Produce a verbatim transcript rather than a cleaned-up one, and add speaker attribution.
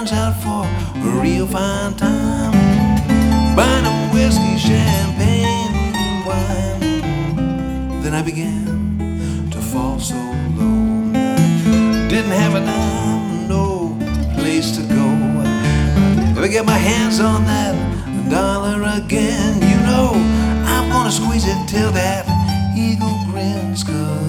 Speaker 1: turns out for a real fine time. Buying them whiskey, champagne, wine. Then I began to fall so low. Didn't have a dime, no place to go. If I get my hands on that dollar again, you know I'm gonna squeeze it till that eagle grins. 'Cause